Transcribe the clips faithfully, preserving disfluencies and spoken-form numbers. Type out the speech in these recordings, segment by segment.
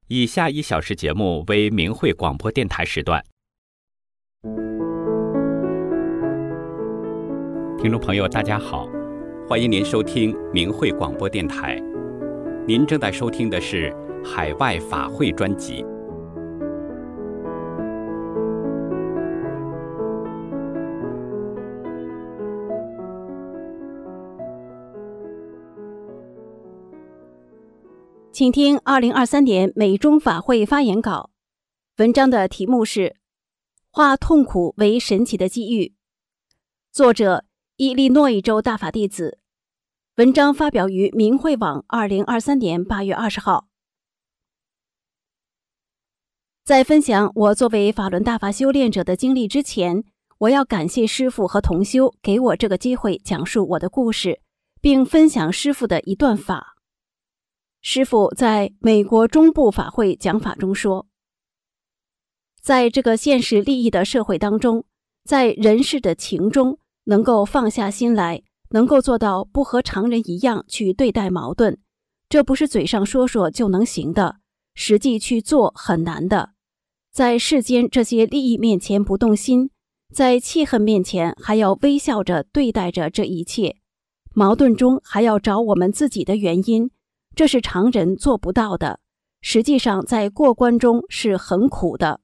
以下一小时节目为明慧广播电台时段。听众朋友大家好，欢迎您收听明慧广播电台。您正在收听的是海外法会专辑。 请听二零二三年美中法会发言稿，文章的题目是化痛苦为神奇的机遇，作者伊利诺伊州大法弟子，文章发表于明慧网二零二三年八月二十号。在分享我作为法轮大法修炼者的经历之前，我要感谢师父和同修给我这个机会讲述我的故事，并分享师父的一段法。师父在美国中部法会讲法中说，在这个现实利益的社会当中，在人世的情中，能够放下心来，能够做到不和常人一样去对待矛盾，这不是嘴上说说就能行的，实际去做很难的。在世间这些利益面前不动心，在气恨面前还要微笑着对待着这一切，矛盾中还要找我们自己的原因，这是常人做不到的，实际上在过关中是很苦的。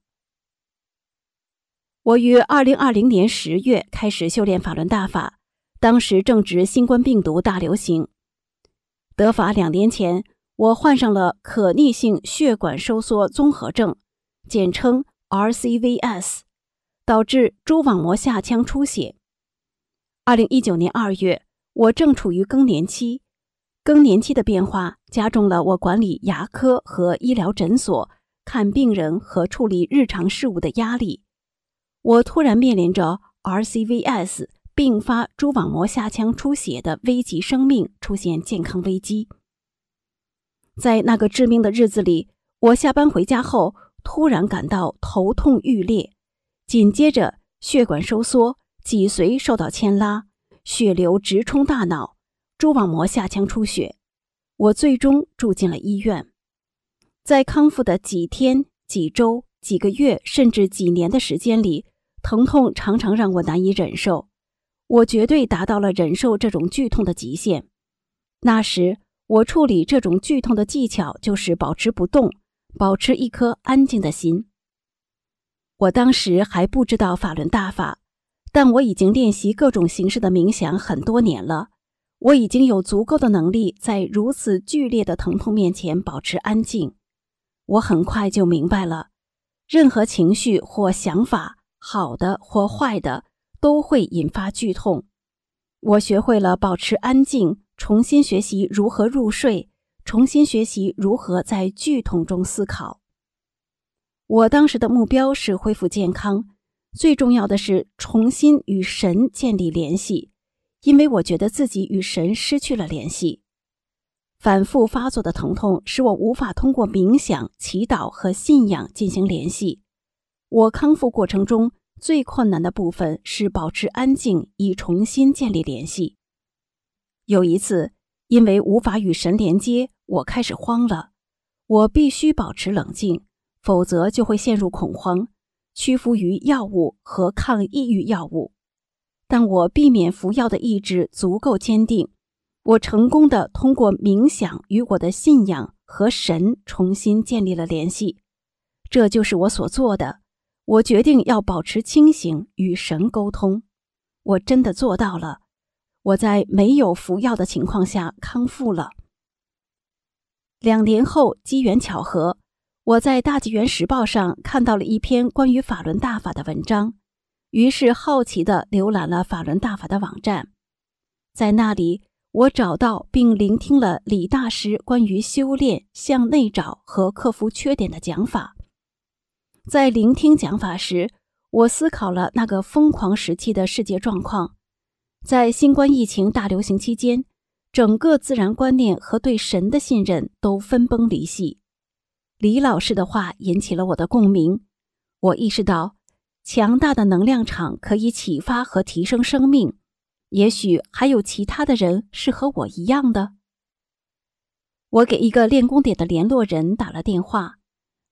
我于二零二零年十月开始修炼法轮大法，当时正值新冠病毒大流行。得法两年前，我患上了可逆性血管收缩综合症，简称 R C V S， 导致蛛网膜下腔出血。二零一九年二月，我正处于更年期，更年期的变化加重了我管理牙科和医疗诊所、看病人和处理日常事务的压力。我突然面临着 R C V S 并发蛛网膜下腔出血的危及生命，出现健康危机。在那个致命的日子里，我下班回家后突然感到头痛欲裂，紧接着血管收缩，脊髓受到牵拉，血流直冲大脑，蛛网膜下腔出血，我最终住进了医院。在康复的几天、几周、几个月甚至几年的时间里，疼痛常常让我难以忍受，我绝对达到了忍受这种剧痛的极限。那时我处理这种剧痛的技巧就是保持不动，保持一颗安静的心。我当时还不知道法轮大法，但我已经练习各种形式的冥想很多年了，我已经有足够的能力在如此剧烈的疼痛面前保持安静。我很快就明白了，任何情绪或想法，好的或坏的，都会引发剧痛。我学会了保持安静，重新学习如何入睡，重新学习如何在剧痛中思考。我当时的目标是恢复健康，最重要的是重新与神建立联系，因为我觉得自己与神失去了联系。反复发作的疼痛使我无法通过冥想、祈祷和信仰进行联系。我康复过程中最困难的部分是保持安静，以重新建立联系。有一次，因为无法与神连接，我开始慌了。我必须保持冷静，否则就会陷入恐慌，屈服于药物和抗抑郁药物。但我避免服药的意志足够坚定，我成功地通过冥想与我的信仰和神重新建立了联系。这就是我所做的。我决定要保持清醒，与神沟通。我真的做到了。我在没有服药的情况下康复了。两年后，机缘巧合，我在大纪元时报上看到了一篇关于法轮大法的文章，于是好奇地浏览了法轮大法的网站。在那里，我找到并聆听了李大师关于修炼、向内找和克服缺点的讲法。在聆听讲法时，我思考了那个疯狂时期的世界状况。在新冠疫情大流行期间，整个自然观念和对神的信任都分崩离析。李老师的话引起了我的共鸣，我意识到强大的能量场可以启发和提升生命，也许还有其他的人是和我一样的。我给一个练功点的联络人打了电话，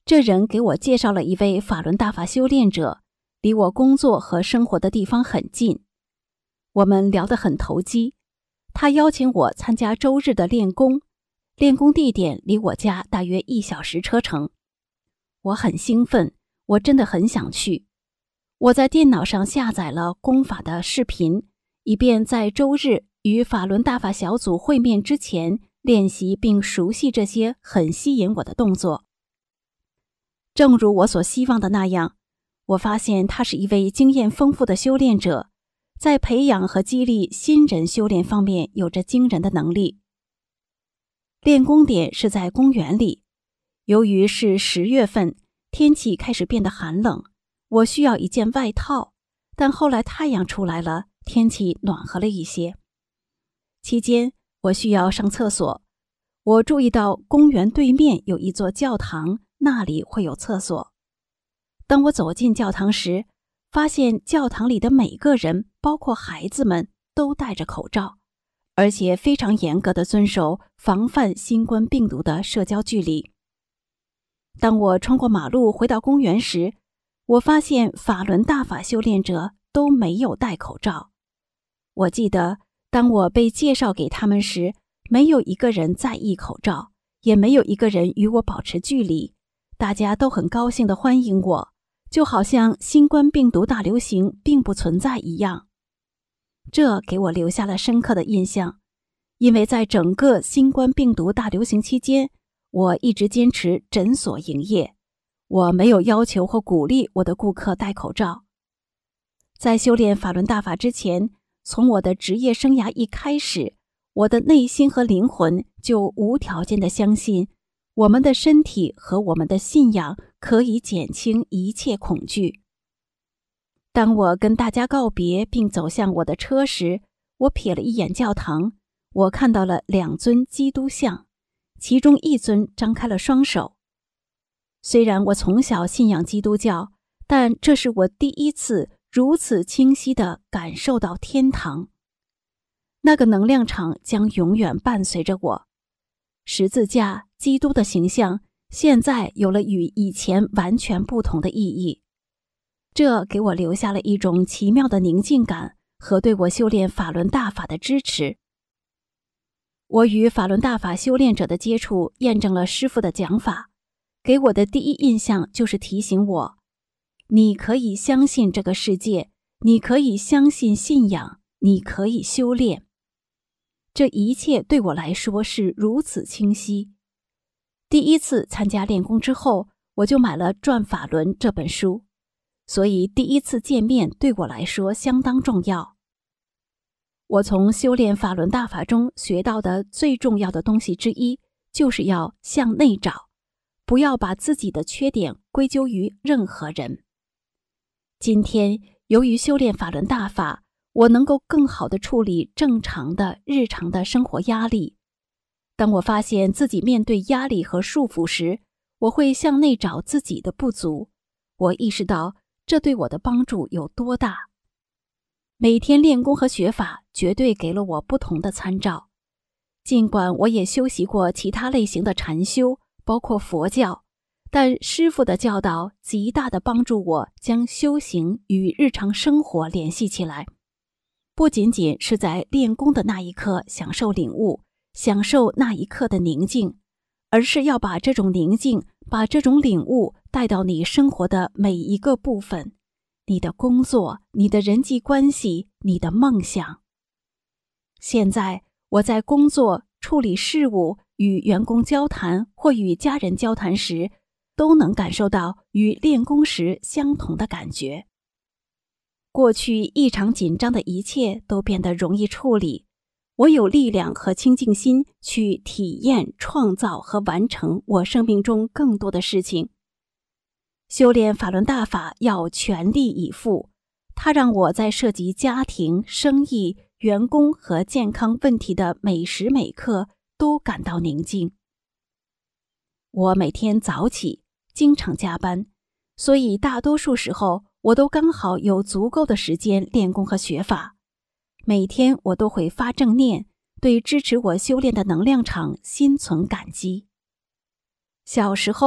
这人给我介绍了一位法轮大法修炼者，离我工作和生活的地方很近。我们聊得很投机，他邀请我参加周日的练功，练功地点离我家大约一小时车程。我很兴奋，我真的很想去。我在电脑上下载了功法的视频，以便在周日与法轮大法小组会面之前练习并熟悉这些很吸引我的动作。正如我所希望的那样，我发现他是一位经验丰富的修炼者，在培养和激励新人修炼方面有着惊人的能力。练功点是在公园里，由于是十月份，天气开始变得寒冷，我需要一件外套，但后来太阳出来了，天气暖和了一些。期间，我需要上厕所，我注意到公园对面有一座教堂，那里会有厕所。当我走进教堂时，发现教堂里的每个人，包括孩子们，都戴着口罩，而且非常严格地遵守防范新冠病毒的社交距离。当我穿过马路回到公园时，我发现法轮大法修炼者都没有戴口罩。我记得，当我被介绍给他们时，没有一个人在意口罩，也没有一个人与我保持距离，大家都很高兴地欢迎我，就好像新冠病毒大流行并不存在一样。这给我留下了深刻的印象，因为在整个新冠病毒大流行期间，我一直坚持诊所营业，我没有要求或鼓励我的顾客戴口罩。在修炼法轮大法之前，从我的职业生涯一开始，我的内心和灵魂就无条件地相信，我们的身体和我们的信仰可以减轻一切恐惧。当我跟大家告别并走向我的车时，我瞥了一眼教堂，我看到了两尊基督像，其中一尊张开了双手。虽然我从小信仰基督教，但这是我第一次如此清晰地感受到天堂。那个能量场将永远伴随着我。十字架、基督的形象现在有了与以前完全不同的意义。这给我留下了一种奇妙的宁静感和对我修炼法轮大法的支持。我与法轮大法修炼者的接触验证了师父的讲法，给我的第一印象就是提醒我，你可以相信这个世界，你可以相信信仰，你可以修炼。这一切对我来说是如此清晰。第一次参加练功之后，我就买了《转法轮》这本书，所以第一次见面对我来说相当重要。我从修炼法轮大法中学到的最重要的东西之一，就是要向内找，不要把自己的缺点归咎于任何人。今天，由于修炼法轮大法，我能够更好地处理正常的日常的生活压力。当我发现自己面对压力和束缚时，我会向内找自己的不足。我意识到这对我的帮助有多大。每天练功和学法绝对给了我不同的参照。尽管我也修习过其他类型的禅修，包括佛教，但师父的教导极大地帮助我将修行与日常生活联系起来。不仅仅是在练功的那一刻享受领悟，享受那一刻的宁静，而是要把这种宁静，把这种领悟带到你生活的每一个部分，你的工作，你的人际关系，你的梦想。现在我在工作、处理事务、与员工交谈或与家人交谈时，都能感受到与练功时相同的感觉。过去异常紧张的一切都变得容易处理，我有力量和清净心去体验、创造和完成我生命中更多的事情。修炼法轮大法要全力以赴，它让我在涉及家庭、生意、员工和健康问题的每时每刻都感到宁静。我每天早起，经常加班，所以大多数时候我都刚好有足够的时间练功和学法。每天我都会发正念，对支持我修炼的能量场心存感激。小时候，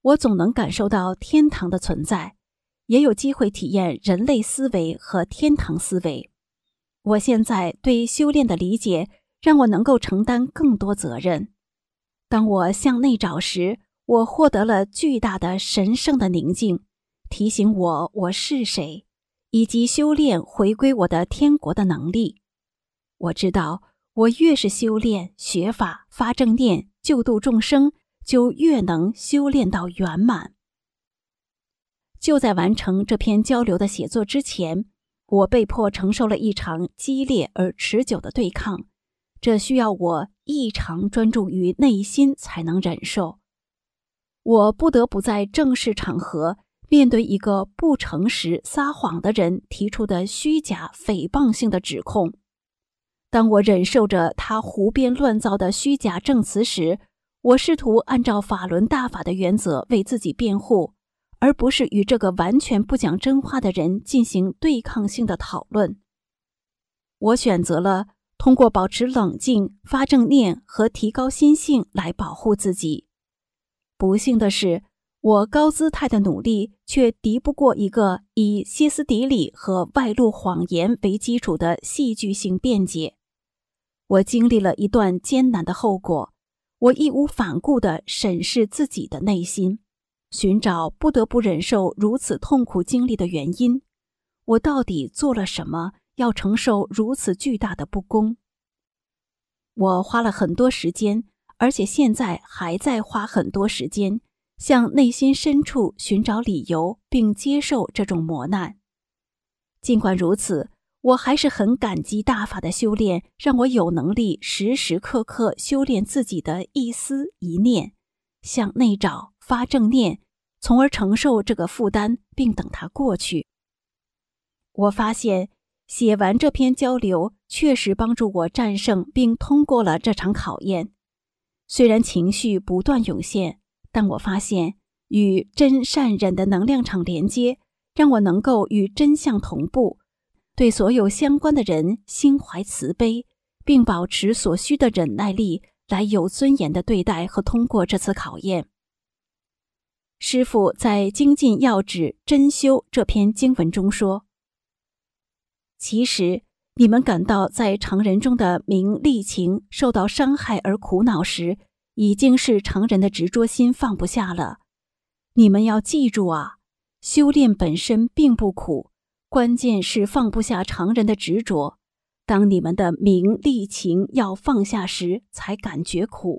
我总能感受到天堂的存在，也有机会体验人类思维和天堂思维。我现在对修炼的理解让我能够承担更多责任。当我向内找时，我获得了巨大的神圣的宁静，提醒我我是谁，以及修炼回归我的天国的能力。我知道，我越是修炼、学法、发正念、救度众生，就越能修炼到圆满。就在完成这篇交流的写作之前，我被迫承受了一场激烈而持久的对抗，这需要我异常专注于内心才能忍受。我不得不在正式场合面对一个不诚实、撒谎的人提出的虚假、诽谤性的指控。当我忍受着他胡编乱造的虚假证词时，我试图按照法轮大法的原则为自己辩护，而不是与这个完全不讲真话的人进行对抗性的讨论。我选择了通过保持冷静、发正念和提高心性来保护自己。不幸的是，我高姿态的努力却敌不过一个以歇斯底里和外露谎言为基础的戏剧性辩解。我经历了一段艰难的后果，我义无反顾地审视自己的内心，寻找不得不忍受如此痛苦经历的原因。我到底做了什么，要承受如此巨大的不公？我花了很多时间，而且现在还在花很多时间，向内心深处寻找理由，并接受这种磨难。尽管如此，我还是很感激大法的修炼，让我有能力时时刻刻修炼自己的一思一念，向内找，发正念，从而承受这个负担，并等它过去。我发现写完这篇交流确实帮助我战胜并通过了这场考验。虽然情绪不断涌现，但我发现与真善忍的能量场连接，让我能够与真相同步，对所有相关的人心怀慈悲，并保持所需的忍耐力，来有尊严地对待和通过这次考验。师父在《精进要旨真修》这篇经文中说，其实你们感到在常人中的名利情受到伤害而苦恼时，已经是常人的执着心放不下了。你们要记住啊，修炼本身并不苦，关键是放不下常人的执着。当你们的名利情要放下时，才感觉苦。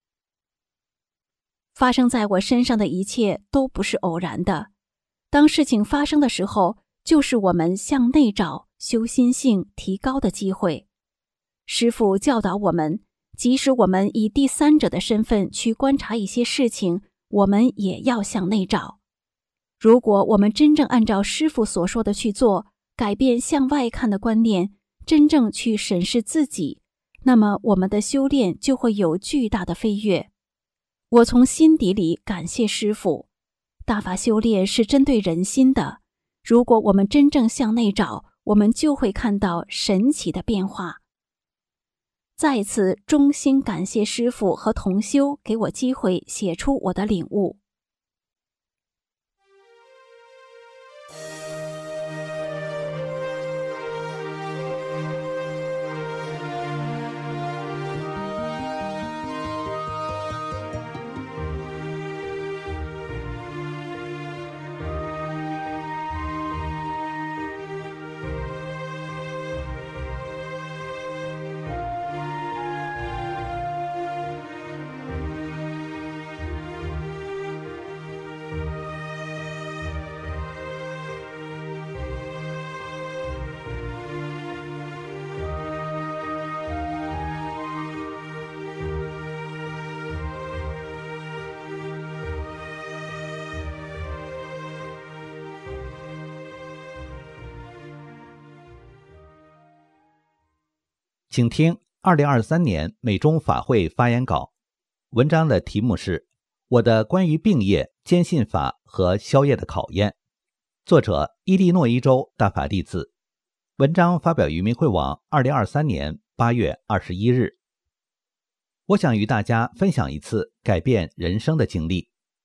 发生在我身上的一切都不是偶然的。当事情发生的时候，就是我们向内找、修心性、提高的机会。师父教导我们，即使我们以第三者的身份去观察一些事情，我们也要向内找。如果我们真正按照师父所说的去做，改变向外看的观念，真正去审视自己，那么我们的修炼就会有巨大的飞跃。我从心底里感谢师父，大法修炼是针对人心的。如果我们真正向内找，我们就会看到神奇的变化。再次衷心感谢师父和同修给我机会写出我的领悟。 请听二零二三年美中法会发言稿，文章的题目是我的关于病业、坚信法和宵夜的考验，作者伊利诺伊州大法弟子，文章发表于明慧网二零二三年八月二十一日。我想与大家分享一次改变人生的经历。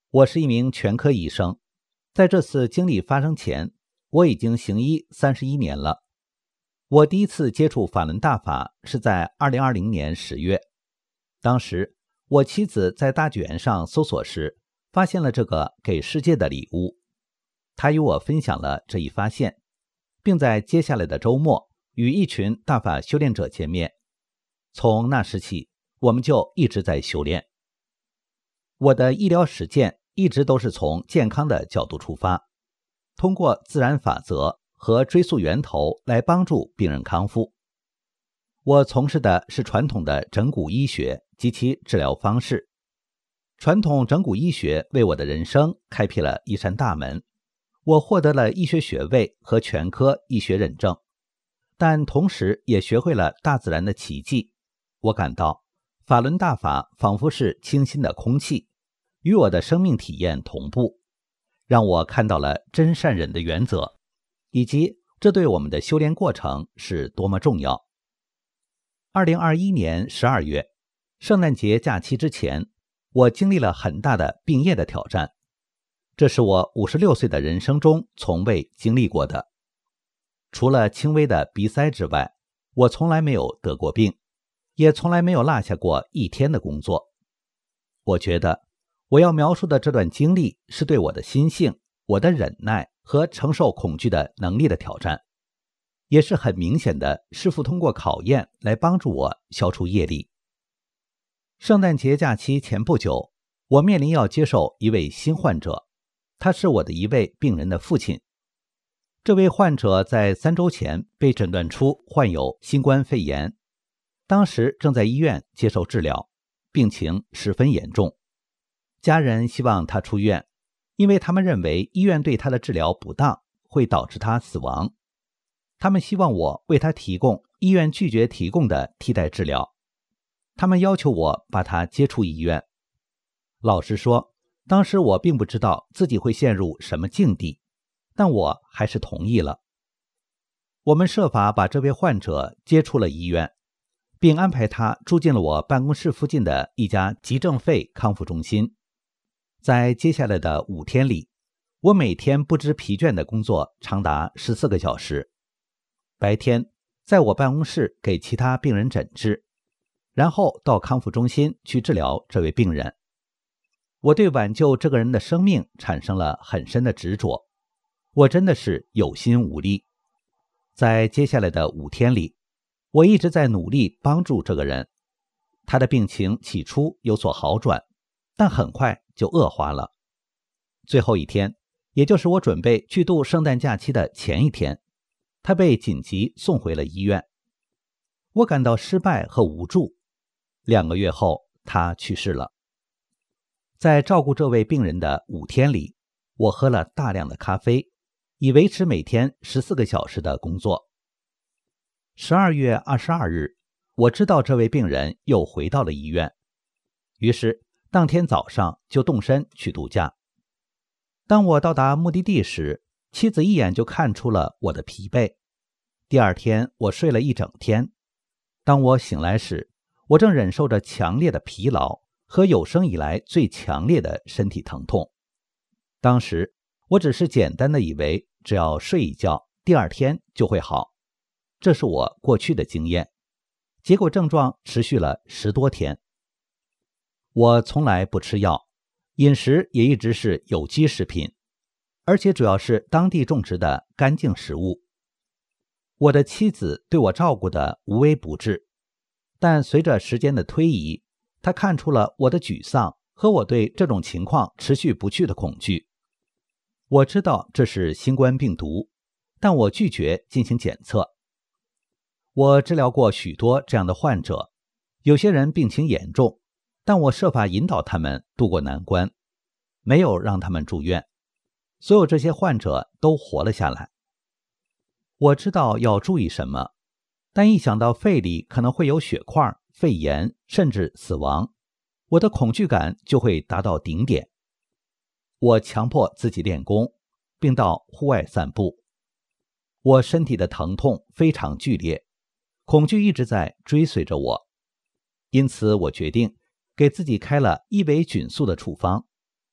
我是一名全科医生，在这次经历发生前，我已经行医三十一年了。我第一次接触法轮大法是在二零二零年十月，当时我妻子在大剧院上搜索时，发现了这个给世界的礼物。她与我分享了这一发现，并在接下来的周末与一群大法修炼者见面。从那时起，我们就一直在修炼。我的医疗实践一直都是从健康的角度出发，通过自然法则和追溯源头来帮助病人康复。我从事的是传统的整骨医学及其治疗方式。传统整骨医学为我的人生开辟了一扇大门，我获得了医学学位和全科医学认证，但同时也学会了大自然的奇迹。我感到法轮大法仿佛是清新的空气，与我的生命体验同步，让我看到了真善忍的原则，以及这对我们的修炼过程是多么重要。二零二一年十二月，圣诞节假期之前，我经历了很大的病业的挑战，这是我五十六岁的人生中从未经历过的。除了轻微的鼻塞之外，我从来没有得过病，也从来没有落下过一天的工作。我觉得我要描述的这段经历是对我的心性、我的忍耐和承受恐惧的能力的挑战，也是很明显的师父通过考验来帮助我消除业力。圣诞节假期前不久，我面临要接受一位新患者，他是我的一位病人的父亲。这位患者在三周前被诊断出患有新冠肺炎，当时正在医院接受治疗，病情十分严重。家人希望他出院，因为他们认为医院对他的治疗不当，会导致他死亡。他们希望我为他提供医院拒绝提供的替代治疗。他们要求我把他接出医院。老实说，当时我并不知道自己会陷入什么境地，但我还是同意了。我们设法把这位患者接出了医院，并安排他住进了我办公室附近的一家急症肺康复中心。在接下来的五天里，我每天不知疲倦的工作长达十四个小时。白天在我办公室给其他病人诊治，然后到康复中心去治疗这位病人。我对挽救这个人的生命产生了很深的执着，我真的是有心无力。在接下来的五天里，我一直在努力帮助这个人。他的病情起初有所好转，但很快就恶化了。最后一天，也就是我准备去度圣诞假期的前一天，他被紧急送回了医院。我感到失败和无助。两个月后，他去世了。在照顾这位病人的五天里，我喝了大量的咖啡，以维持每天十四个小时的工作。十二月二十二日，我知道这位病人又回到了医院，于是当天早上就动身去度假。当我到达目的地时，妻子一眼就看出了我的疲惫。第二天我睡了一整天，当我醒来时，我正忍受着强烈的疲劳和有生以来最强烈的身体疼痛。当时我只是简单的以为只要睡一觉，第二天就会好，这是我过去的经验。结果症状持续了十多天。我从来不吃药，饮食也一直是有机食品，而且主要是当地种植的干净食物。我的妻子对我照顾得无微不至，但随着时间的推移，她看出了我的沮丧和我对这种情况持续不去的恐惧。我知道这是新冠病毒，但我拒绝进行检测。我治疗过许多这样的患者，有些人病情严重，但我设法引导他们渡过难关，没有让他们住院。所有这些患者都活了下来。我知道要注意什么，但一想到肺里可能会有血块、肺炎，甚至死亡，我的恐惧感就会达到顶点。我强迫自己练功，并到户外散步。我身体的疼痛非常剧烈，恐惧一直在追随着我，因此我决定给自己开了伊维菌素的处方。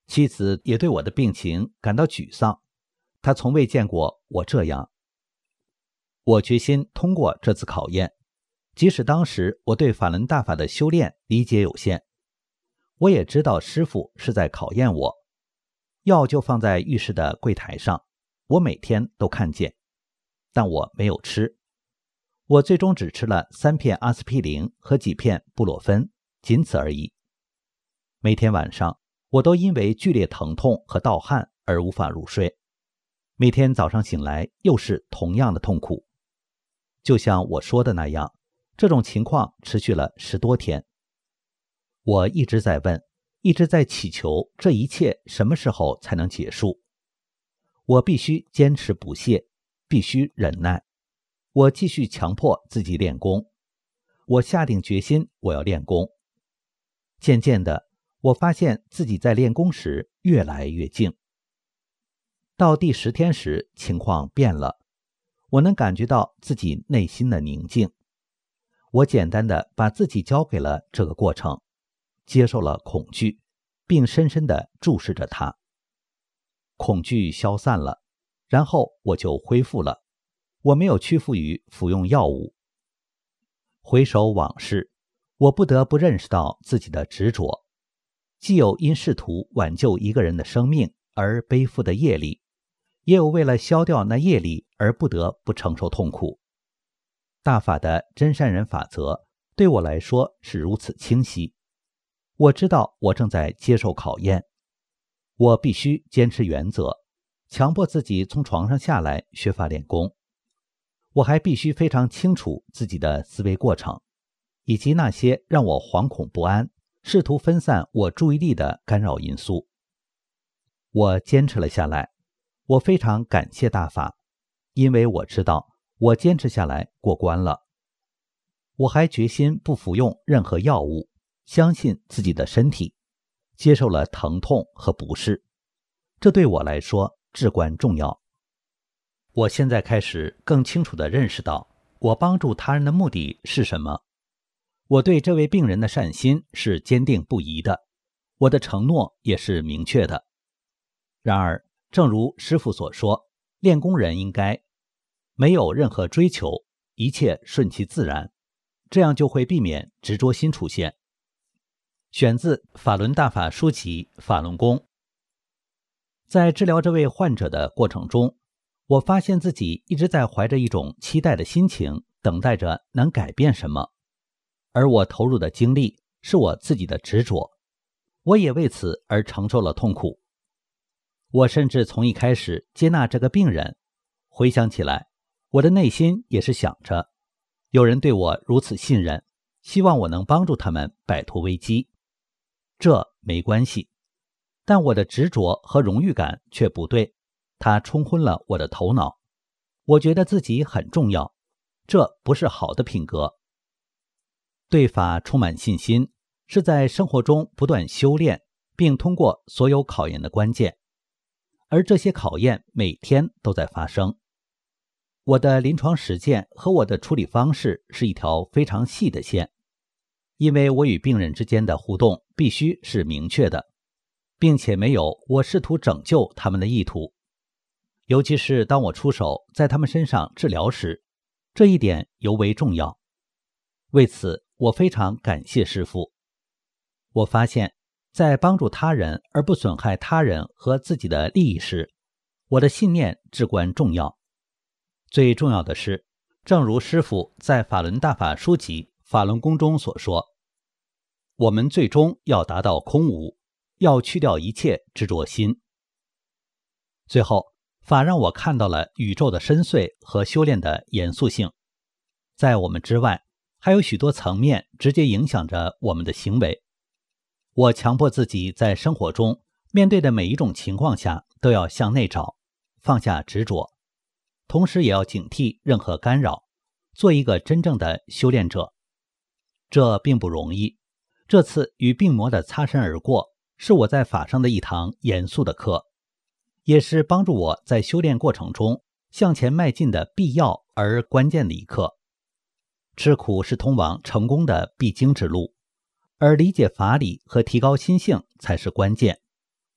妻子也对我的病情感到沮丧，她从未见过我这样。我决心通过这次考验，即使当时我对法轮大法的修炼理解有限，我也知道师父是在考验我。药就放在浴室的柜台上，我每天都看见，但我没有吃。我最终只吃了三片阿司匹林和几片布洛芬，仅此而已。每天晚上，我都因为剧烈疼痛和盗汗而无法入睡。每天早上醒来，又是同样的痛苦。就像我说的那样，这种情况持续了十多天。我一直在问，一直在祈求，这一切什么时候才能结束？我必须坚持不懈，必须忍耐。我继续强迫自己练功。我下定决心，我要练功。渐渐的，我发现自己在练功时越来越静。到第十天时，情况变了，我能感觉到自己内心的宁静。我简单的把自己交给了这个过程，接受了恐惧，并深深地注视着它。恐惧消散了，然后我就恢复了。我没有屈服于服用药物。回首往事，我不得不认识到自己的执着，既有因试图挽救一个人的生命而背负的业力，也有为了消掉那业力而不得不承受痛苦。大法的真善人法则对我来说是如此清晰。我知道我正在接受考验，我必须坚持原则，强迫自己从床上下来学法练功。我还必须非常清楚自己的思维过程，以及那些让我惶恐不安、试图分散我注意力的干扰因素。我坚持了下来，我非常感谢大法，因为我知道我坚持下来过关了。我还决心不服用任何药物，相信自己的身体，接受了疼痛和不适，这对我来说至关重要。我现在开始更清楚地认识到，我帮助他人的目的是什么。我对这位病人的善心是坚定不移的，我的承诺也是明确的。然而，正如师父所说，练功人应该没有任何追求，一切顺其自然，这样就会避免执着心出现。选自法轮大法书籍《法轮功》。在治疗这位患者的过程中，我发现自己一直在怀着一种期待的心情，等待着能改变什么，而我投入的精力是我自己的执着，我也为此而承受了痛苦。我甚至从一开始接纳这个病人，回想起来，我的内心也是想着，有人对我如此信任，希望我能帮助他们摆脱危机。这没关系，但我的执着和荣誉感却不对，它冲昏了我的头脑。我觉得自己很重要，这不是好的品格。对法充满信心，是在生活中不断修炼，并通过所有考验的关键。而这些考验每天都在发生。我的临床实践和我的处理方式是一条非常细的线，因为我与病人之间的互动必须是明确的，并且没有我试图拯救他们的意图。尤其是当我出手在他们身上治疗时，这一点尤为重要。为此，我非常感谢师父。我发现，在帮助他人而不损害他人和自己的利益时，我的信念至关重要。最重要的是，正如师父在法轮大法书籍《法轮功》中所说，我们最终要达到空无，要去掉一切执着心。最后，法让我看到了宇宙的深邃和修炼的严肃性。在我们之外，还有许多层面直接影响着我们的行为。我强迫自己在生活中面对的每一种情况下都要向内找，放下执着，同时也要警惕任何干扰，做一个真正的修炼者。这并不容易。这次与病魔的擦身而过，是我在法上的一堂严肃的课，也是帮助我在修炼过程中向前迈进的必要而关键的一课。吃苦是通往成功的必经之路，而理解法理和提高心性才是关键。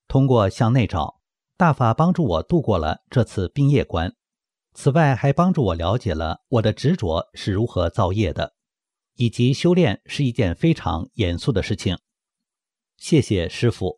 通过向内找，大法帮助我度过了这次冰业关。此外，还帮助我了解了我的执着是如何造业的，以及修炼是一件非常严肃的事情。谢谢师父。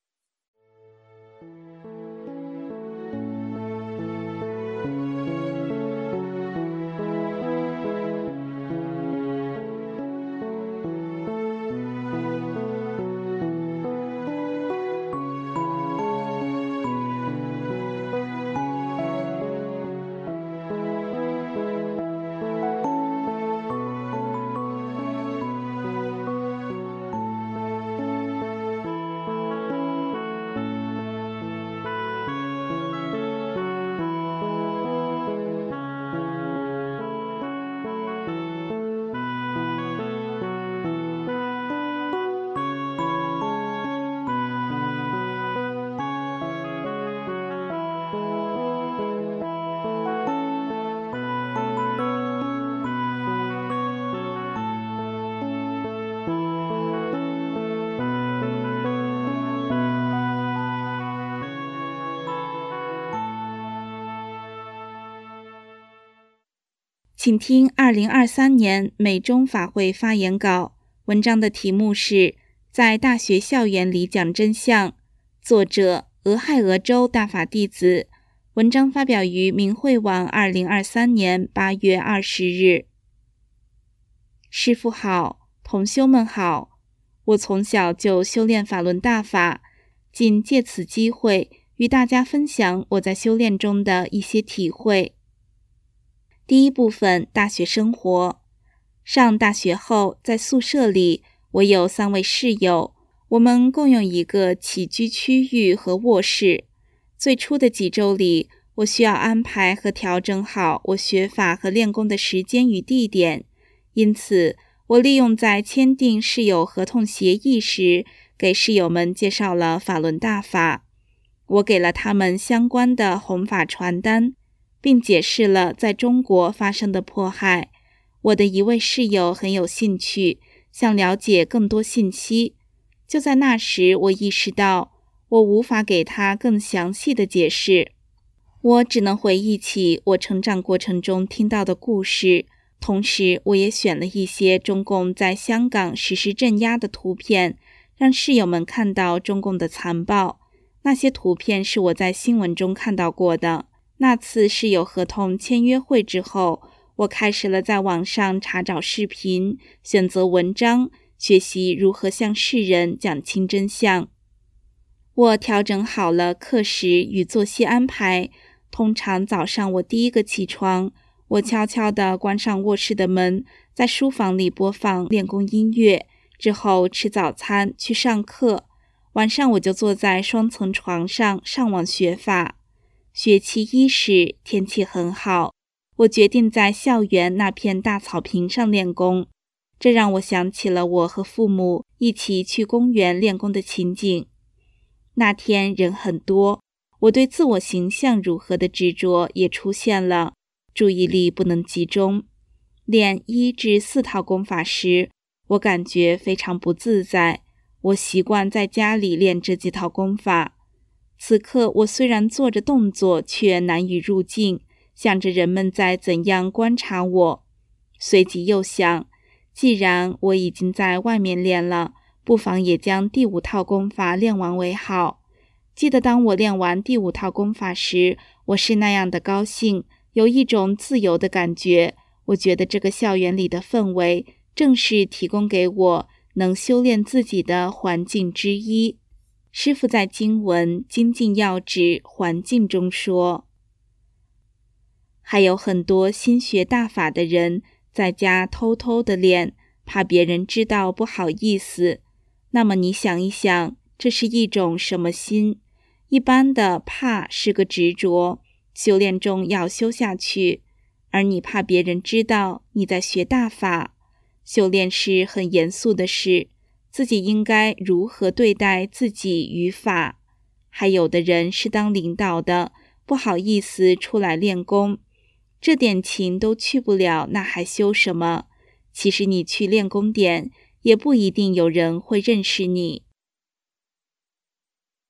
请听二零二三年美中法会发言稿，文章的题目是在大学校园里讲真相，作者俄亥俄州大法弟子，文章发表于明慧网二零二三年八月二十日。师父好，同修们好，我从小就修炼法轮大法，仅借此机会与大家分享我在修炼中的一些体会。第一部分，大学生活。上大学后，在宿舍里，我有三位室友，我们共用一个起居区域和卧室。最初的几周里，我需要安排和调整好我学法和练功的时间与地点，因此，我利用在签订室友合同协议时，给室友们介绍了法轮大法。我给了他们相关的弘法传单，并解释了在中国发生的迫害。我的一位室友很有兴趣，想了解更多信息。就在那时，我意识到我无法给他更详细的解释，我只能回忆起我成长过程中听到的故事，同时我也选了一些中共在香港实施镇压的图片，让室友们看到中共的残暴。那些图片是我在新闻中看到过的。那次室友合同签约会之后，我开始了在网上查找视频，选择文章，学习如何向世人讲清真相。我调整好了课时与作息安排，通常早上我第一个起床，我悄悄地关上卧室的门，在书房里播放练功音乐，之后吃早餐去上课。晚上我就坐在双层床上上网学法。学期一时，天气很好，我决定在校园那片大草坪上练功，这让我想起了我和父母一起去公园练功的情景。那天人很多，我对自我形象如何的执着也出现了，注意力不能集中。练一至四套功法时，我感觉非常不自在，我习惯在家里练这几套功法。此刻我虽然做着动作，却难以入境，想着人们在怎样观察我。随即又想，既然我已经在外面练了，不妨也将第五套功法练完为好。记得当我练完第五套功法时，我是那样的高兴，有一种自由的感觉。我觉得这个校园里的氛围，正是提供给我能修炼自己的环境之一。师父在经文《精进要旨》环境中说，还有很多新学大法的人在家偷偷的练，怕别人知道不好意思。那么你想一想，这是一种什么心？一般的怕是个执着，修炼中要修下去，而你怕别人知道你在学大法。修炼是很严肃的事，自己应该如何对待自己与法。还有的人是当领导的，不好意思出来练功，这点情都去不了，那还修什么？其实你去练功点，也不一定有人会认识你。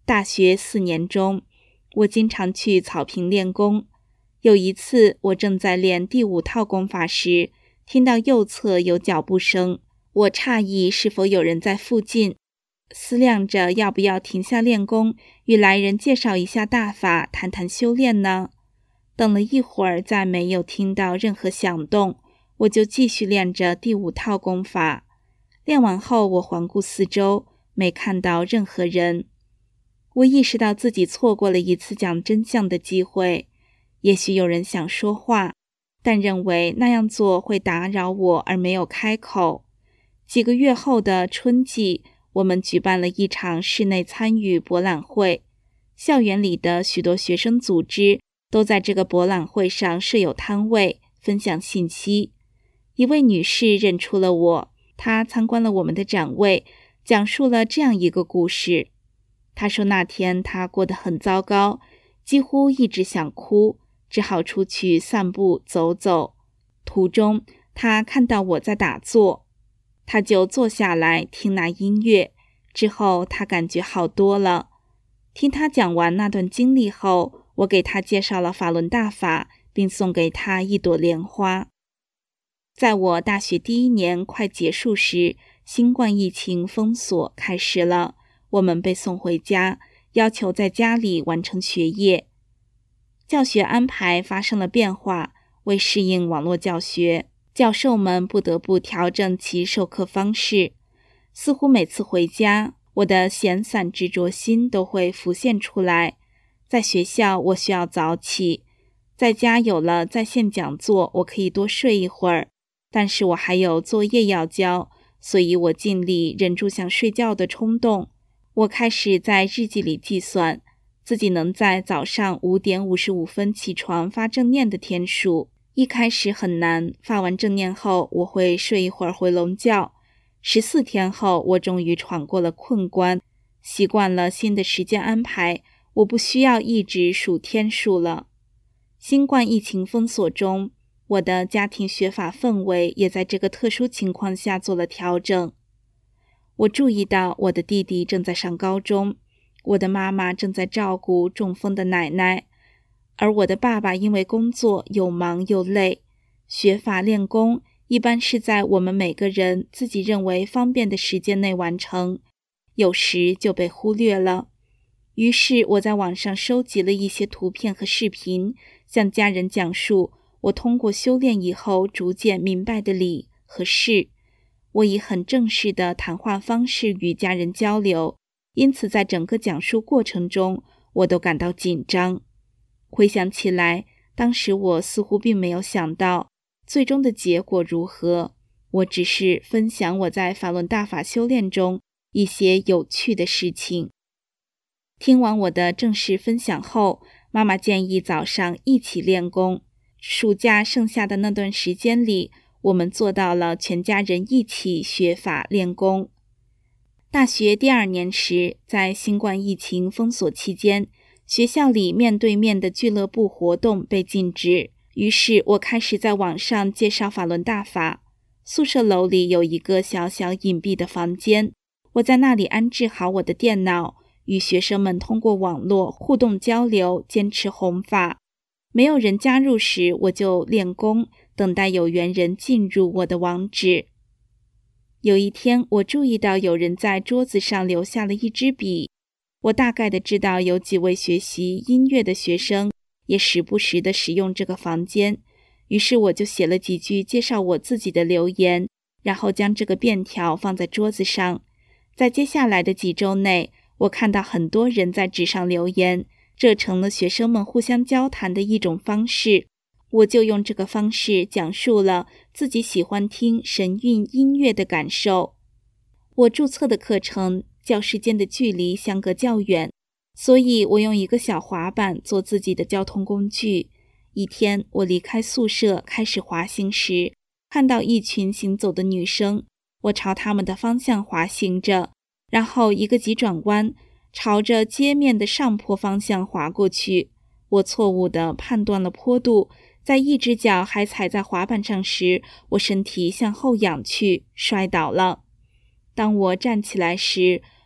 大学四年中，我经常去草坪练功。有一次，我正在练第五套功法时，听到右侧有脚步声，我诧异是否有人在附近，思量着要不要停下练功，与来人介绍一下大法，谈谈修炼呢。等了一会儿，再没有听到任何响动，我就继续练着第五套功法。练完后，我环顾四周，没看到任何人。我意识到自己错过了一次讲真相的机会。也许有人想说话，但认为那样做会打扰我而没有开口。几个月后的春季，我们举办了一场室内参与博览会，校园里的许多学生组织都在这个博览会上设有摊位，分享信息。一位女士认出了我，她参观了我们的展位，讲述了这样一个故事。她说那天她过得很糟糕，几乎一直想哭，只好出去散步走走。途中，她看到我在打坐，她就坐下来听那音乐。之后她感觉好多了。听她讲完那段经历后，我给她介绍了法轮大法，并送给她一朵莲花。在我大学第一年快结束时，新冠疫情封锁开始了，我们被送回家，要求在家里完成学业。教学安排发生了变化，为适应网络教学，教授们不得不调整其授课方式。似乎每次回家，我的闲散执着心都会浮现出来。在学校，我需要早起；在家有了在线讲座，我可以多睡一会儿。但是我还有作业要交，所以我尽力忍住想睡觉的冲动。我开始在日记里计算自己能在早上五点五十五分起床发正念的天数。一开始很难，发完正念后，我会睡一会儿回笼觉。十四天后，我终于闯过了困关，习惯了新的时间安排，我不需要一直数天数了。新冠疫情封锁中，我的家庭学法氛围也在这个特殊情况下做了调整。我注意到我的弟弟正在上高中，我的妈妈正在照顾中风的奶奶，而我的爸爸因为工作又忙又累，学法练功一般是在我们每个人自己认为方便的时间内完成，有时就被忽略了。于是我在网上收集了一些图片和视频，向家人讲述我通过修炼以后逐渐明白的理和事。我以很正式的谈话方式与家人交流，因此在整个讲述过程中，我都感到紧张。回想起来，当时我似乎并没有想到最终的结果如何，我只是分享我在法轮大法修炼中一些有趣的事情。听完我的正式分享后，妈妈建议早上一起练功。暑假剩下的那段时间里，我们做到了全家人一起学法练功。大学第二年时，在新冠疫情封锁期间，学校里面对面的俱乐部活动被禁止，于是我开始在网上介绍法轮大法。宿舍楼里有一个小小隐蔽的房间，我在那里安置好我的电脑，与学生们通过网络互动交流，坚持弘法。没有人加入时，我就练功，等待有缘人进入我的网址。有一天，我注意到有人在桌子上留下了一支笔，我大概的知道有几位学习音乐的学生也时不时的使用这个房间，于是我就写了几句介绍我自己的留言，然后将这个便条放在桌子上。在接下来的几周内，我看到很多人在纸上留言，这成了学生们互相交谈的一种方式。我就用这个方式讲述了自己喜欢听神韵音乐的感受。我注册的课程教室间的距离相隔较远，所以我用一个小滑板做自己的交通工具。一天，我离开宿舍开始滑行时，看到一群行走的女生，我朝她们的方向滑行着，然后一个急转弯，朝着街面的上坡方向滑过去。我错误地判断了坡度，在一只脚还踩在滑板上时，我身体向后仰去，摔倒了。当我站起来时，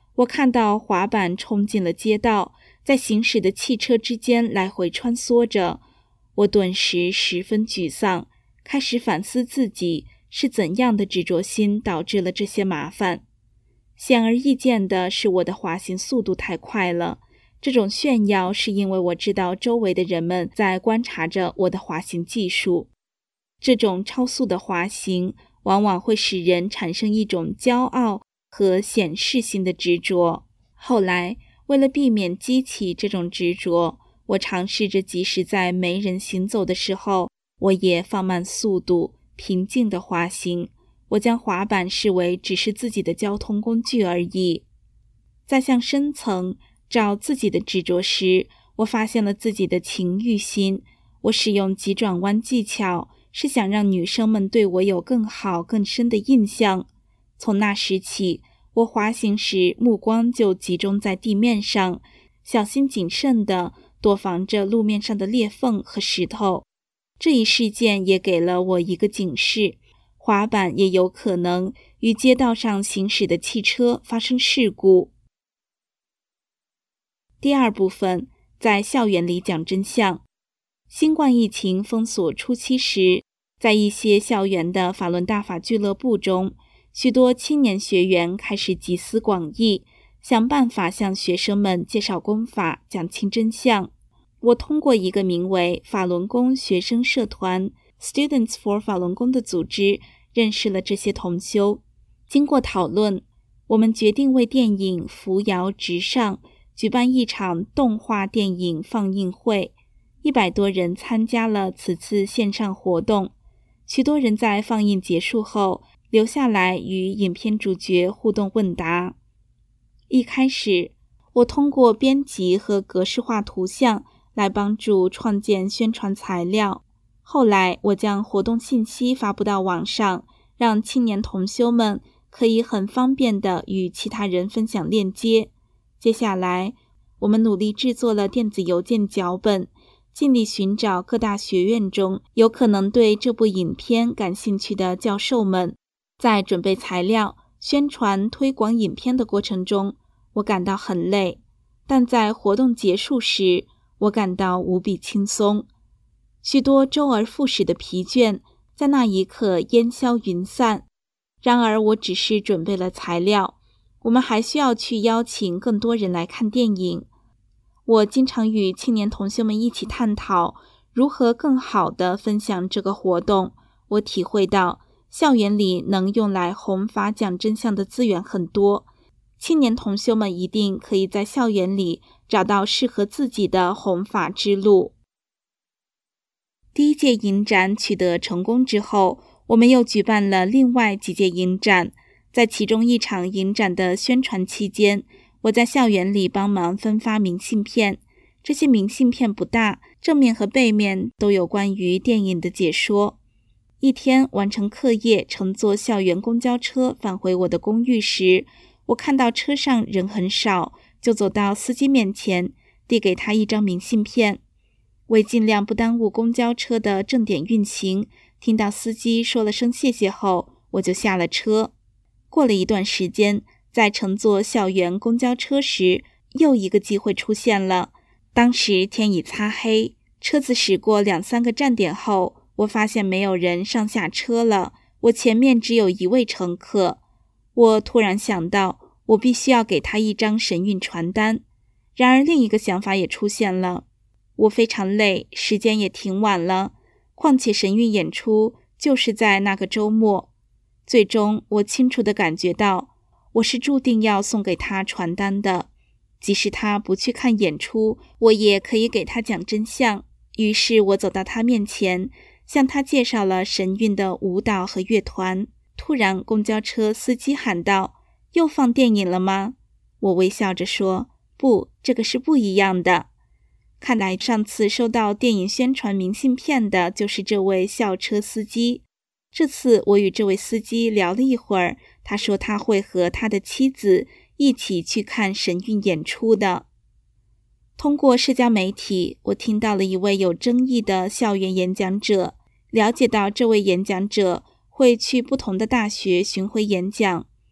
我看到滑板冲进了街道，在行驶的汽车之间来回穿梭着。我顿时十分沮丧，开始反思自己是怎样的执着心导致了这些麻烦。显而易见的是，我的滑行速度太快了。这种炫耀是因为我知道周围的人们在观察着我的滑行技术。这种超速的滑行往往会使人产生一种骄傲和显示性的执着。后来，为了避免激起这种执着，我尝试着即使在没人行走的时候，我也放慢速度，平静地滑行。我将滑板视为只是自己的交通工具而已。在向深层找自己的执着时，我发现了自己的情欲心。我使用急转弯技巧，是想让女生们对我有更好更深的印象。从那时起，我滑行时目光就集中在地面上，小心谨慎地躲防着路面上的裂缝和石头。这一事件也给了我一个警示，滑板也有可能与街道上行驶的汽车发生事故。第二部分，在校园里讲真相。新冠疫情封锁初期时，在一些校园的法轮大法俱乐部中，许多青年学员开始集思广益，想办法向学生们介绍公法，讲清真相。我通过一个名为法轮功学生社团 Students for 法轮功的组织，认识了这些同修。经过讨论，我们决定为电影《扶摇直上》举办一场动画电影放映会。一百多人参加了此次线上活动，许多人在放映结束后留下来与影片主角互动问答。一开始，我通过编辑和格式化图像来帮助创建宣传材料。后来，我将活动信息发布到网上，让青年同修们可以很方便地与其他人分享链接。接下来，我们努力制作了电子邮件脚本，尽力寻找各大学院中有可能对这部影片感兴趣的教授们。在准备材料、宣传、推广影片的过程中，我感到很累，但在活动结束时，我感到无比轻松。许多周而复始的疲倦在那一刻烟消云散。然而，我只是准备了材料，我们还需要去邀请更多人来看电影。我经常与青年同学们一起探讨如何更好地分享这个活动。我体会到，校园里能用来弘法讲真相的资源很多，青年同修们一定可以在校园里找到适合自己的弘法之路。第一届影展取得成功之后，我们又举办了另外几届影展。在其中一场影展的宣传期间，我在校园里帮忙分发明信片。这些明信片不大，正面和背面都有关于电影的解说。一天完成课业，乘坐校园公交车返回我的公寓时，我看到车上人很少，就走到司机面前，递给他一张明信片。为尽量不耽误公交车的正点运行，听到司机说了声谢谢后，我就下了车。过了一段时间，在乘坐校园公交车时，又一个机会出现了。当时天已擦黑，车子驶过两三个站点后，我发现没有人上下车了，我前面只有一位乘客。我突然想到，我必须要给他一张神韵传单。然而另一个想法也出现了，我非常累，时间也挺晚了，况且神韵演出就是在那个周末。最终，我清楚地感觉到，我是注定要送给他传单的，即使他不去看演出，我也可以给他讲真相。于是我走到他面前，向他介绍了神韵的舞蹈和乐团。突然，公交车司机喊道：“又放电影了吗？”我微笑着说：“不，这个是不一样的。”看来上次收到电影宣传明信片的就是这位校车司机。这次我与这位司机聊了一会儿，他说他会和他的妻子一起去看神韵演出的。通过社交媒体，我听到了一位有争议的校园演讲者，了解到这位演讲者会去不同的大学巡回演讲。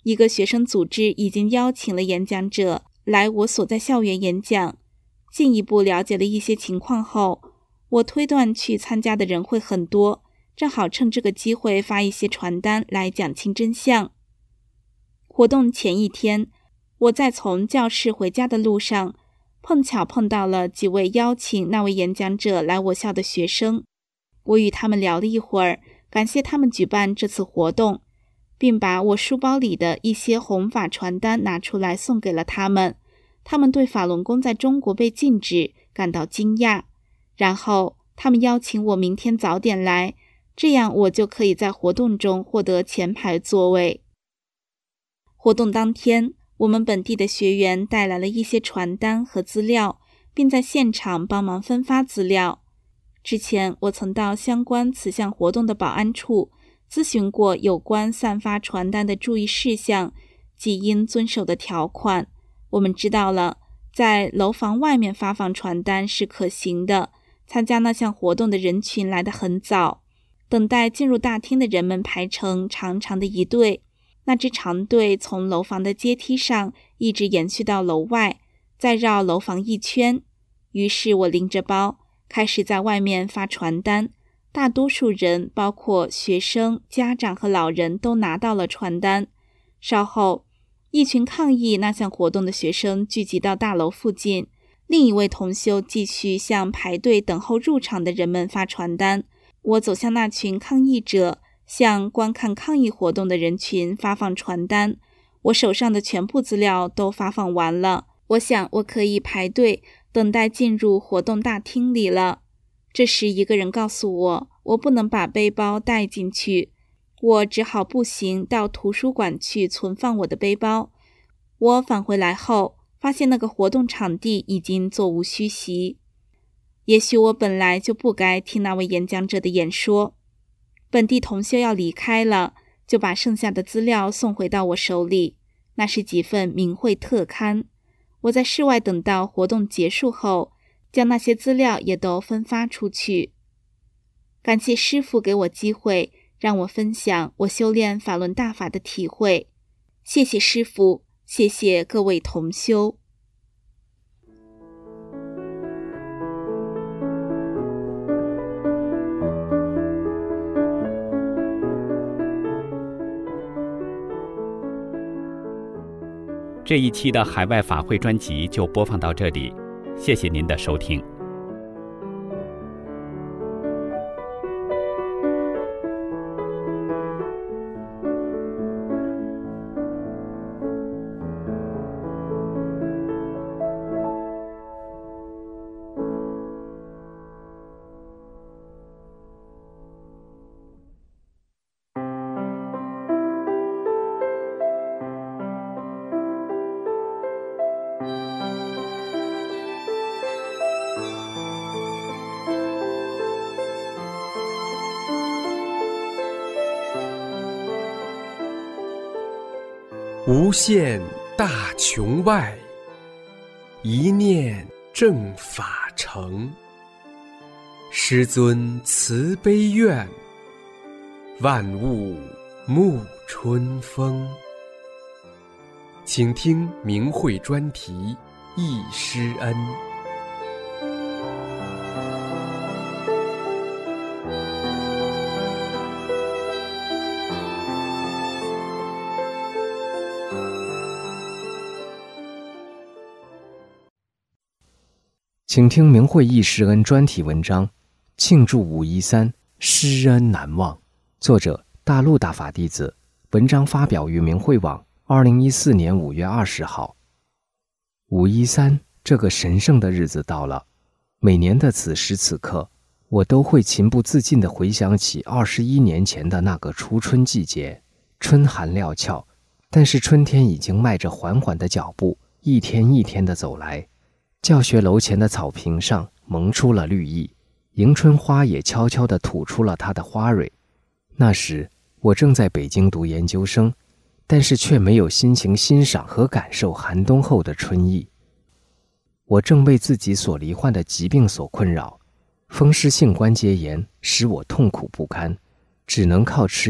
一个学生组织已经邀请了演讲者来我所在校园演讲。进一步了解了一些情况后，我推断去参加的人会很多，正好趁这个机会发一些传单来讲清真相。活动前一天，我在从教室回家的路上，碰巧碰到了几位邀请那位演讲者来我校的学生。我与他们聊了一会儿，感谢他们举办这次活动，并把我书包里的一些红法传单拿出来送给了他们。他们对法轮功在中国被禁止感到惊讶，然后他们邀请我明天早点来，这样我就可以在活动中获得前排座位。活动当天，我们本地的学员带来了一些传单和资料，并在现场帮忙分发资料。之前我曾到相关此项活动的保安处咨询过有关散发传单的注意事项及应遵守的条款。我们知道了，在楼房外面发放传单是可行的。参加那项活动的人群来得很早，等待进入大厅的人们排成长长的一队，那支长队从楼房的阶梯上一直延续到楼外，再绕楼房一圈。于是我拎着包开始在外面发传单，大多数人包括学生、家长和老人都拿到了传单。稍后，一群抗议那项活动的学生聚集到大楼附近，另一位同修继续向排队等候入场的人们发传单。我走向那群抗议者，向观看抗议活动的人群发放传单。我手上的全部资料都发放完了，我想我可以排队等待进入活动大厅里了。这时一个人告诉我，我不能把背包带进去，我只好步行到图书馆去存放我的背包。我返回来后，发现那个活动场地已经座无虚席。也许我本来就不该听那位演讲者的演说。本地同修要离开了，就把剩下的资料送回到我手里，那是几份明慧特刊。我在室外等到活动结束后，将那些资料也都分发出去。感谢师父给我机会，让我分享我修炼法轮大法的体会。谢谢师父，谢谢各位同修。 这一期的海外法会专辑就播放到这里，谢谢您的收听。 无限大穹外，一念正法成。师尊慈悲愿，万物沐春风。请听明慧专题忆师恩。 请听明慧忆师恩专题文章，庆祝五一三，师恩难忘。作者：大陆大法弟子。文章发表于明慧网，二零一四年五月二十号。五一三这个神圣的日子到了，每年的此时此刻，我都会情不自禁地回想起二十一年前的那个初春季节。春寒料峭，但是春天已经迈着缓缓的脚步，一天一天地走来。教学楼前的草坪上萌出了绿意，迎春花也悄悄地吐出了它的花蕊。那时我正在北京读研究生，但是却没有心情欣赏和感受寒冬后的春意。我正为自己所罹患的疾病所困扰，风湿性关节炎使我痛苦不堪，只能靠吃药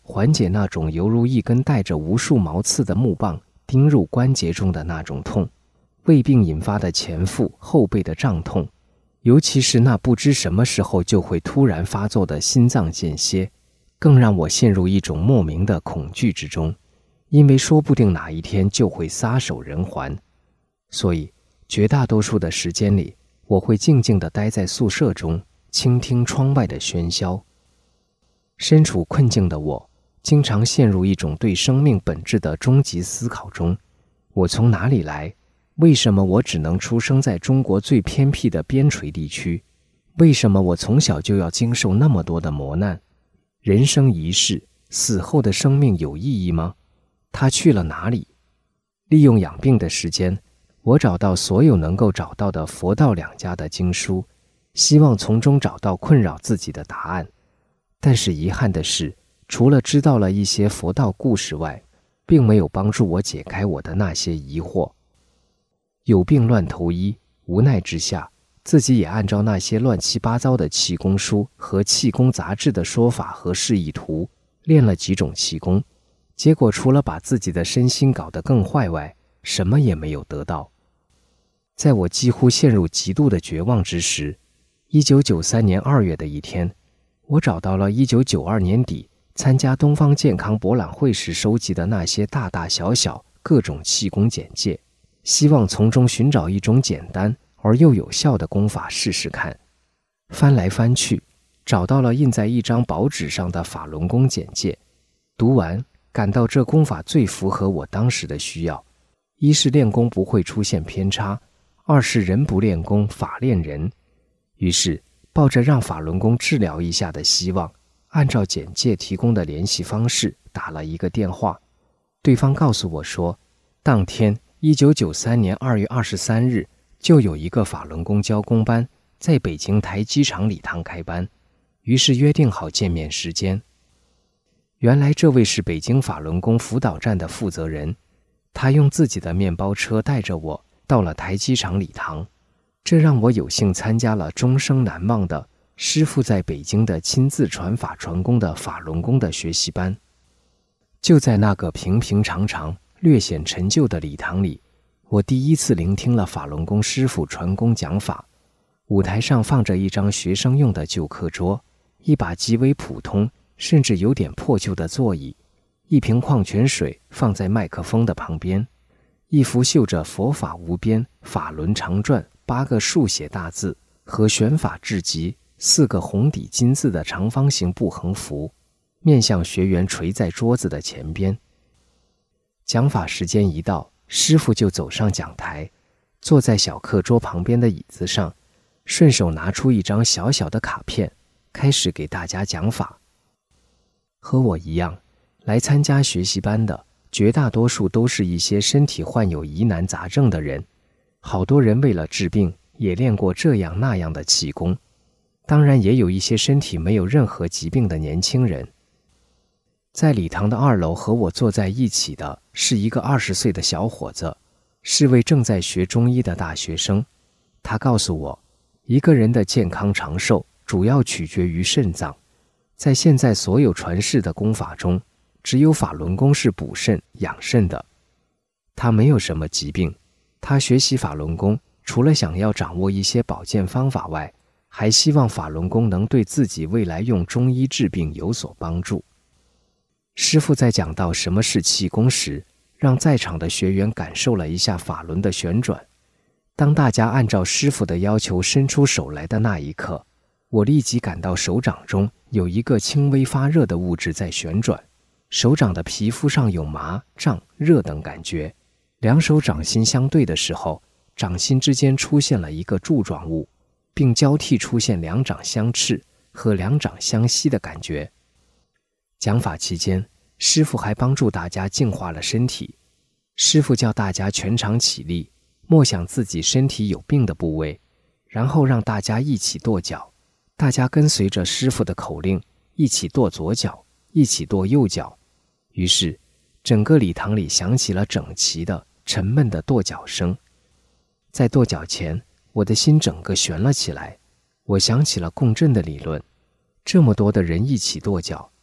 缓解那种犹如一根带着无数毛刺的木棒钉入关节中的那种痛，胃病引发的前腹后背的胀痛，尤其是那不知什么时候就会突然发作的心脏间歇，更让我陷入一种莫名的恐惧之中，因为说不定哪一天就会撒手人寰。所以绝大多数的时间里，我会静静地待在宿舍中，倾听窗外的喧嚣。身处困境的我，经常陷入一种对生命本质的终极思考中。我从哪里来？为什么我只能出生在中国最偏僻的边陲地区？为什么我从小就要经受那么多的磨难？人生一世，死后的生命有意义吗？它去了哪里？利用养病的时间，我找到所有能够找到的佛道两家的经书，希望从中找到困扰自己的答案。但是遗憾的是，除了知道了一些佛道故事外，并没有帮助我解开我的那些疑惑。有病乱投医，无奈之下，自己也按照那些乱七八糟的气功书和气功杂志的说法和示意图，练了几种气功，结果除了把自己的身心搞得更坏外，什么也没有得到。在我几乎陷入极度的绝望之时，一九九三年二月的一天，我找到了一九九二年底参加东方健康博览会时收集的那些大大小小各种气功简介，希望从中寻找一种简单而又有效的功法试试看。翻来翻去，找到了印在一张薄纸上的法轮功简介，读完感到这功法最符合我当时的需要。一是练功不会出现偏差，二是人不练功法练人。于是抱着让法轮功治疗一下的希望，按照简介提供的联系方式打了一个电话。对方告诉我说，当天一九九三年二月二十三日就有一个法轮功教功班在北京台机场礼堂开班，于是约定好见面时间。原来这位是北京法轮功辅导站的负责人，他用自己的面包车带着我到了台机场礼堂，这让我有幸参加了终生难忘的师父在北京的亲自传法传功的法轮功的学习班。就在那个平平常常略显陈旧的礼堂里，我第一次聆听了法轮功师父传功讲法。舞台上放着一张学生用的旧课桌，一把极为普通甚至有点破旧的座椅，一瓶矿泉水放在麦克风的旁边，一幅绣着佛法无边法轮常转八个竖写大字和玄法至极四个红底金字的长方形布横幅，面向学员垂在桌子的前边。讲法时间一到，师父就走上讲台，坐在小课桌旁边的椅子上，顺手拿出一张小小的卡片，开始给大家讲法。和我一样，来参加学习班的绝大多数都是一些身体患有疑难杂症的人，好多人为了治病也练过这样那样的气功，当然也有一些身体没有任何疾病的年轻人。在礼堂的二楼和我坐在一起的是一个二十岁的小伙子，是位正在学中医的大学生。他告诉我，一个人的健康长寿主要取决于肾脏，在现在所有传世的功法中，只有法轮功是补肾养肾的。他没有什么疾病，他学习法轮功除了想要掌握一些保健方法外，还希望法轮功能对自己未来用中医治病有所帮助。师父在讲到什么是气功时，让在场的学员感受了一下法轮的旋转。当大家按照师父的要求伸出手来的那一刻，我立即感到手掌中有一个轻微发热的物质在旋转，手掌的皮肤上有麻、胀、热等感觉。两手掌心相对的时候，掌心之间出现了一个柱状物，并交替出现两掌相斥和两掌相吸的感觉。讲法期间，师父还帮助大家净化了身体。师父叫大家全场起立，默想自己身体有病的部位，然后让大家一起跺脚。大家跟随着师父的口令，一起跺左脚，一起跺右脚。于是，整个礼堂里响起了整齐的、沉闷的跺脚声。在跺脚前，我的心整个悬了起来。我想起了共振的理论，这么多的人一起跺脚，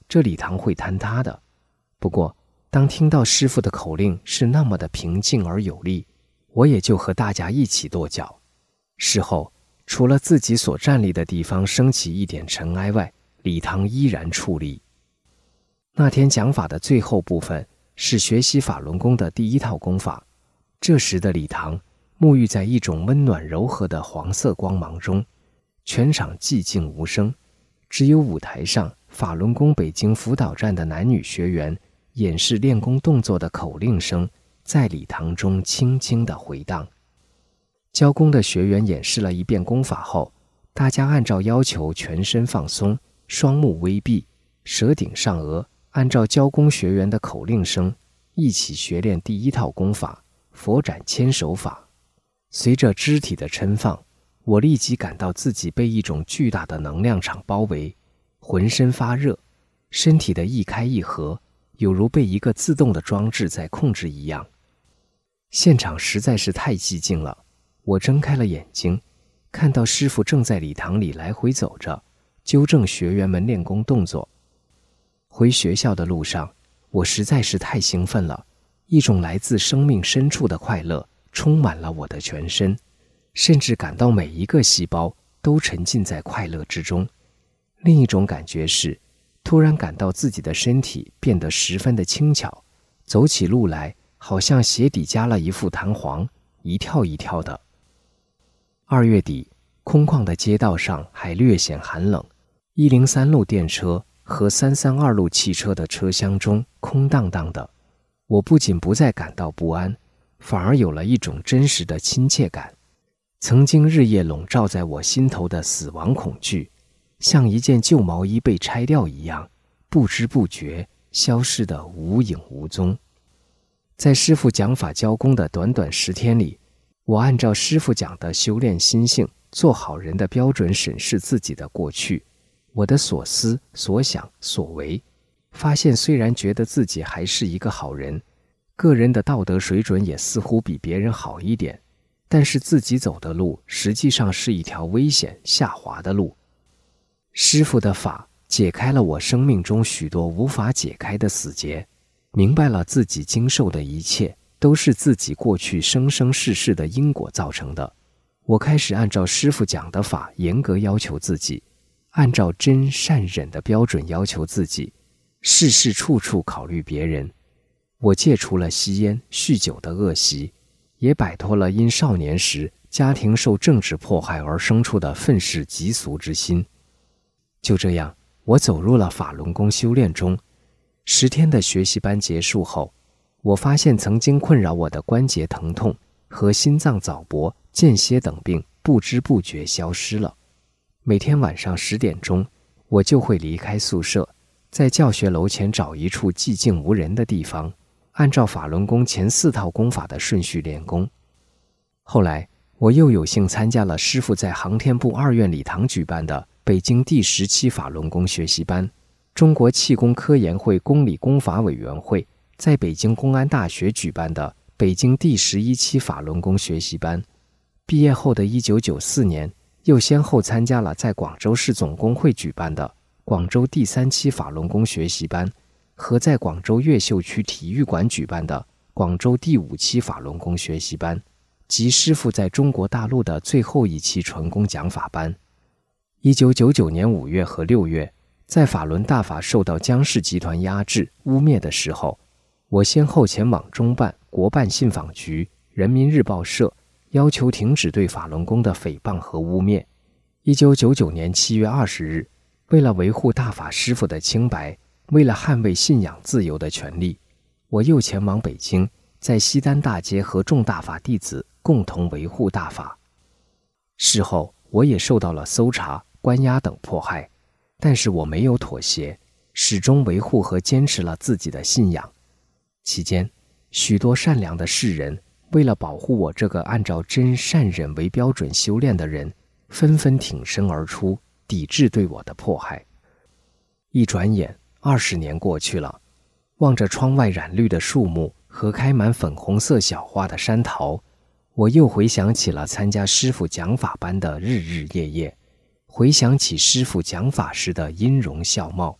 这礼堂会坍塌的。不过当听到师父的口令是那么的平静而有力，我也就和大家一起跺脚。事后除了自己所站立的地方升起一点尘埃外，礼堂依然矗立。那天讲法的最后部分是学习法轮功的第一套功法，这时的礼堂沐浴在一种温暖柔和的黄色光芒中，全场寂静无声，只有舞台上法轮功北京辅导站的男女学员演示练功动作的口令声在礼堂中轻轻地回荡。教功的学员演示了一遍功法后，大家按照要求全身放松，双目微闭，舌顶上颚，按照教功学员的口令声一起学练第一套功法佛展千手法。随着肢体的抻放，我立即感到自己被一种巨大的能量场包围，浑身发热，身体的一开一合有如被一个自动的装置在控制一样。现场实在是太寂静了，我睁开了眼睛，看到师父正在礼堂里来回走着，纠正学员们练功动作。回学校的路上，我实在是太兴奋了，一种来自生命深处的快乐充满了我的全身，甚至感到每一个细胞都沉浸在快乐之中。另一种感觉是，突然感到自己的身体变得十分的轻巧，走起路来好像鞋底加了一副弹簧，一跳一跳的。二月底，空旷的街道上还略显寒冷，一零三路电车和三三二路汽车的车厢中空荡荡的。我不仅不再感到不安，反而有了一种真实的亲切感。曾经日夜笼罩在我心头的死亡恐惧，像一件旧毛衣被拆掉一样，不知不觉消失得无影无踪。在师父讲法教功的短短十天里，我按照师父讲的修炼心性、做好人的标准审视自己的过去，我的所思、所想、所为，发现虽然觉得自己还是一个好人，个人的道德水准也似乎比别人好一点，但是自己走的路实际上是一条危险下滑的路。师父的法解开了我生命中许多无法解开的死结，明白了自己经受的一切都是自己过去生生世世的因果造成的。我开始按照师父讲的法严格要求自己，按照真善忍的标准要求自己，事事处处考虑别人。我戒除了吸烟、酗酒的恶习，也摆脱了因少年时家庭受政治迫害而生出的愤世嫉俗之心。就这样，我走入了法轮功修炼中。十天的学习班结束后，我发现曾经困扰我的关节疼痛和心脏早搏、间歇等病不知不觉消失了。每天晚上十点钟，我就会离开宿舍，在教学楼前找一处寂静无人的地方，按照法轮功前四套功法的顺序练功。后来，我又有幸参加了师父在航天部二院礼堂举办的北京第十期法轮功学习班。中国气功科研会公理功法委员会在北京公安大学举办的北京第十一期法轮功学习班。毕业后的一九九四年，又先后参加了在广州市总工会举办的广州第三期法轮功学习班和在广州越秀区体育馆举办的广州第五期法轮功学习班，及师父在中国大陆的最后一期纯功讲法班。一九九九年五月和六月，在法轮大法受到江氏集团压制污蔑的时候，我先后前往中办、国办信访局、人民日报社，要求停止对法轮功的诽谤和污蔑。一九九九年七月二十日，为了维护大法师父的清白，为了捍卫信仰自由的权利，我又前往北京，在西单大街和众大法弟子共同维护大法。事后，我也受到了搜查、关押等迫害，但是我没有妥协，始终维护和坚持了自己的信仰。期间，许多善良的世人为了保护我这个按照真善忍为标准修炼的人，纷纷挺身而出，抵制对我的迫害。一转眼，二十年过去了，望着窗外染绿的树木和开满粉红色小花的山桃，我又回想起了参加师父讲法班的日日夜夜，回想起师父讲法时的音容笑貌，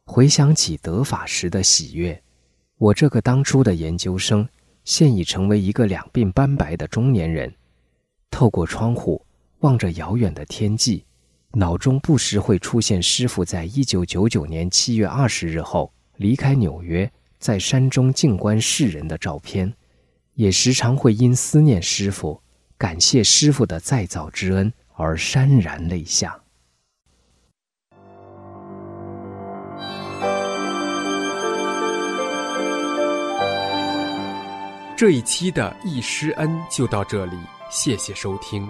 回想起得法时的喜悦，我这个当初的研究生，现已成为一个两鬓斑白的中年人。透过窗户望着遥远的天际，脑中不时会出现师父在一九九九年七月二十日后离开纽约，在山中静观世人的照片，也时常会因思念师父，感谢师父的再造之恩而潸然泪下。 这一期的忆师恩就到这里，谢谢收听。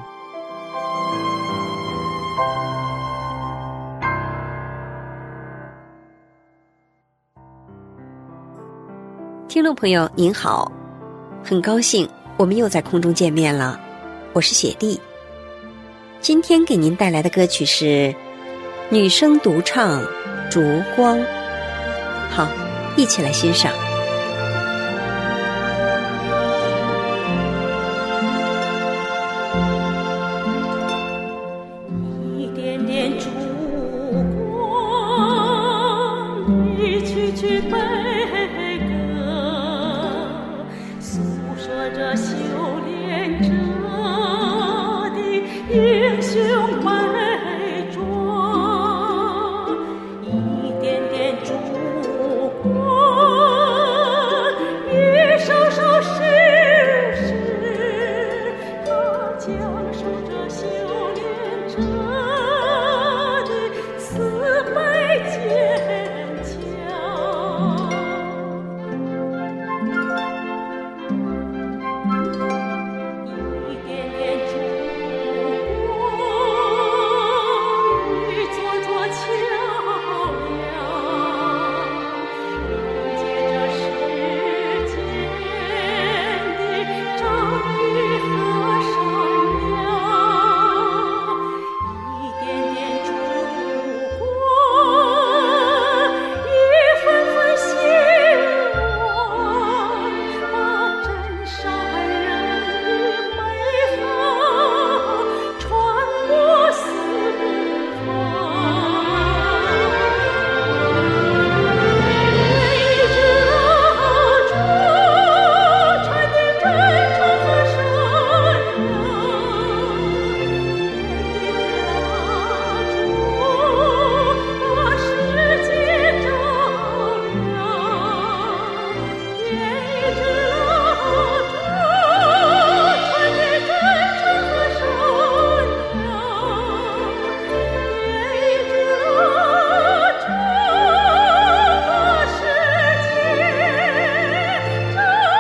听众朋友您好，很高兴我们又在空中见面了，我是雪莉。今天给您带来的歌曲是女声独唱《烛光》，好，一起来欣赏。 一点点烛光，一曲曲悲歌，诉说着修炼者的英雄美状。一点点烛光，一首首诗诗，它讲述着修炼者的慈悲坚强。一点点烛光，一座座桥梁，连接着世间的正义和善良。一点点烛光，一份份希望，把真善人的美好传播四方。一支蜡烛，传递真诚和善良。一支蜡烛，把世界照亮。点一支蜡烛，传递真诚和善良。点一支蜡烛，把世界照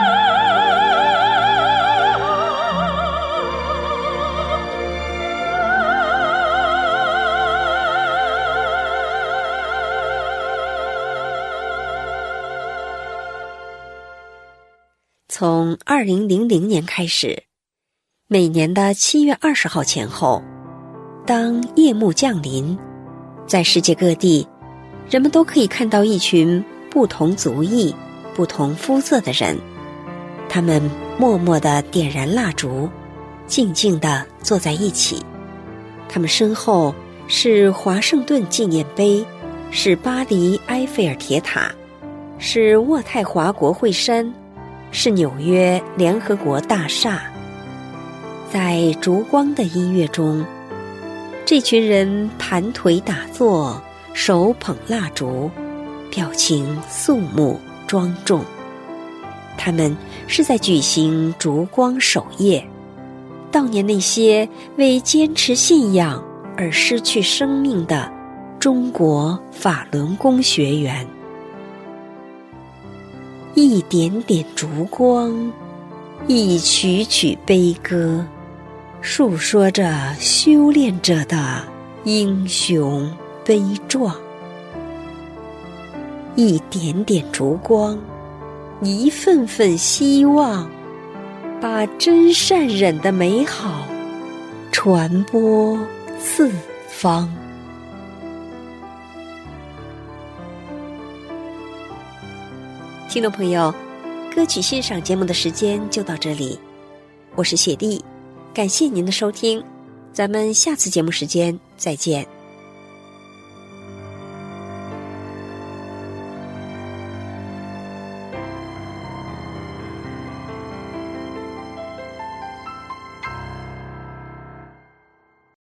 从二零零零年开始，每年的七月二十号前后，当夜幕降临，在世界各地，人们都可以看到一群不同族裔、不同肤色的人，他们默默地点燃蜡烛，静静地坐在一起。他们身后是华盛顿纪念碑，是巴黎埃菲尔铁塔，是渥太华国会山，是纽约联合国大厦。在烛光的音乐中，这群人盘腿打坐，手捧蜡烛，表情肃穆庄重。他们是在举行烛光守夜，悼念那些为坚持信仰而失去生命的中国法轮功学员。一点点烛光，一曲曲悲歌，述说着修炼者的英雄悲壮。一点点烛光，一份份希望，把真善忍的美好传播四方。听众朋友，歌曲欣赏节目的时间就到这里，我是雪莉，感谢您的收听，咱们下次节目时间再见。